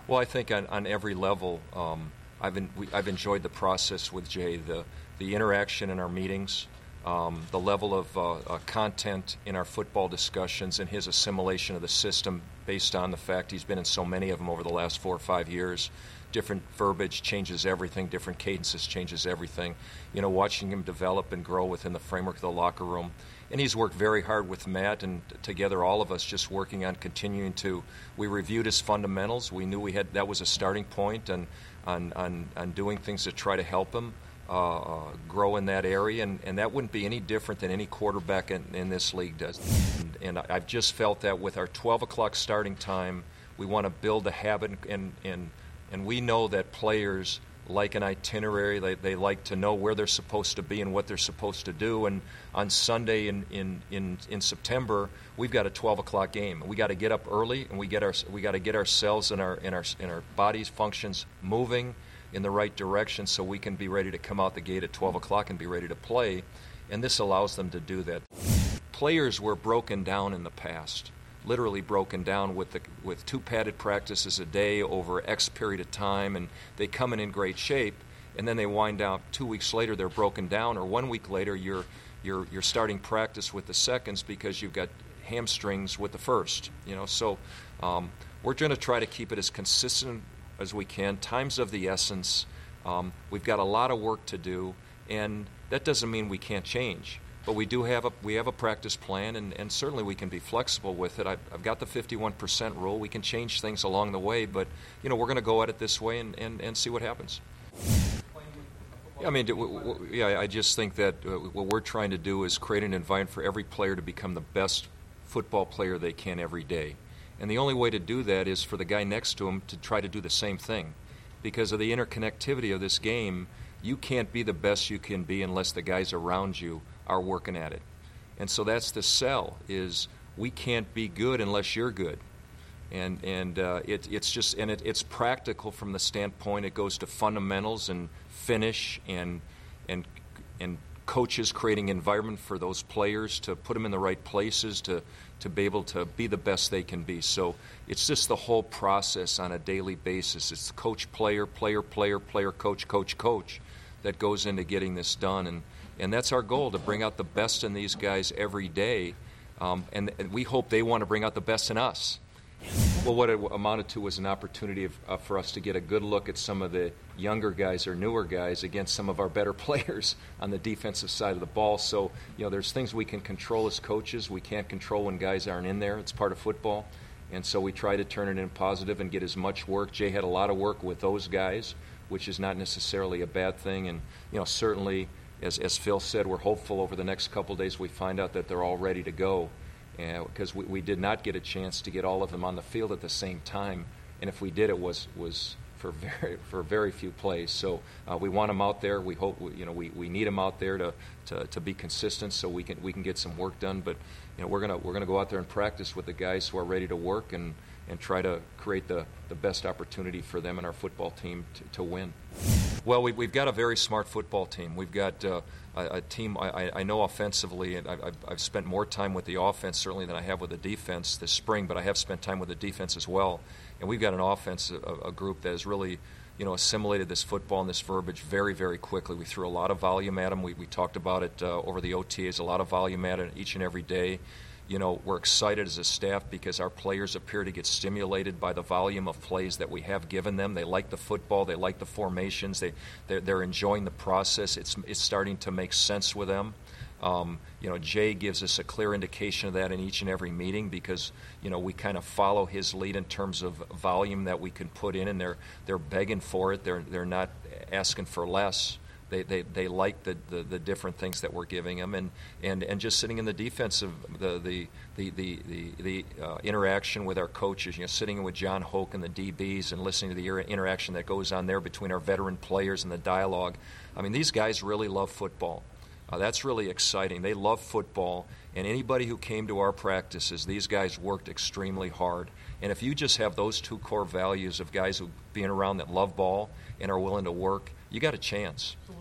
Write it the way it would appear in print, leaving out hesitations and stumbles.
Well, I think on every level, I've enjoyed the process with Jay, the interaction in our meetings, the level of content in our football discussions, and his assimilation of the system based on the fact he's been in so many of them over the last 4 or 5 years. Different verbiage changes everything, different cadences changes everything. Watching him develop and grow within the framework of the locker room. And he's worked very hard with Matt and together all of us just working on continuing to, we reviewed his fundamentals. We knew that was a starting point and on doing things to try to help him grow in that area, and that wouldn't be any different than any quarterback in this league does. And I've just felt that with our 12 o'clock starting time, we want to build a habit, and we know that players like an itinerary. They like to know where they're supposed to be and what they're supposed to do. And on Sunday in September, we've got a 12 o'clock game. We got to get up early, and we got to get ourselves and our bodies functions moving in the right direction so we can be ready to come out the gate at 12 o'clock and be ready to play. And this allows them to do that. Players were broken down in the past. Literally broken down with 2 padded practices a day over X period of time, and they come in great shape, and then they wind out 2 weeks later they're broken down, or 1 week later you're starting practice with the seconds because you've got hamstrings with the first. So we're going to try to keep it as consistent as we can. Time's of the essence. We've got a lot of work to do, and that doesn't mean we can't change. But we have a practice plan, and certainly we can be flexible with it. I've got the 51% rule. We can change things along the way, but we're going to go at it this way and see what happens. I just think that what we're trying to do is create an environment for every player to become the best football player they can every day. And the only way to do that is for the guy next to him to try to do the same thing. Because of the interconnectivity of this game, you can't be the best you can be unless the guys around you are working at it. And so that's the sell, is we can't be good unless you're good. And it's practical from the standpoint. It goes to fundamentals and finish and coaches creating environment for those players to put them in the right places to be able to be the best they can be. So it's just the whole process on a daily basis. It's coach, player, coach that goes into getting this done. And that's our goal, to bring out the best in these guys every day. And we hope they want to bring out the best in us. Well, what it amounted to was an opportunity for us to get a good look at some of the younger guys or newer guys against some of our better players on the defensive side of the ball. So, there's things we can control as coaches. We can't control when guys aren't in there. It's part of football. And so we try to turn it in positive and get as much work. Jay had a lot of work with those guys, which is not necessarily a bad thing. And, certainly, as Phil said, we're hopeful over the next couple of days we find out that they're all ready to go. Because we did not get a chance to get all of them on the field at the same time, and if we did, it was for very few plays. So we want them out there. We hope we need them out there to be consistent, so we can get some work done. But we're gonna go out there and practice with the guys who are ready to work and try to create the best opportunity for them and our football team to win. Well, we've got a very smart football team. We've got a team, I know offensively, and I've spent more time with the offense certainly than I have with the defense this spring, but I have spent time with the defense as well. And we've got an offense, a group that has really assimilated this football and this verbiage very, very quickly. We threw a lot of volume at them. We talked about it over the OTAs, a lot of volume at it each and every day. We're excited as a staff because our players appear to get stimulated by the volume of plays that we have given them. They like the football. They like the formations. They're enjoying the process. It's starting to make sense with them. Jay gives us a clear indication of that in each and every meeting because, we kind of follow his lead in terms of volume that we can put in, and they're begging for it. They're not asking for less. They like the different things that we're giving them, and just sitting in the defensive, the interaction with our coaches, sitting with John Hoke and the DBs and listening to the interaction that goes on there between our veteran players and the dialogue. I mean, these guys really love football. That's really exciting. They love football, and anybody who came to our practices, these guys worked extremely hard. And if you just have those two core values of guys who being around that love ball and are willing to work, you got a chance.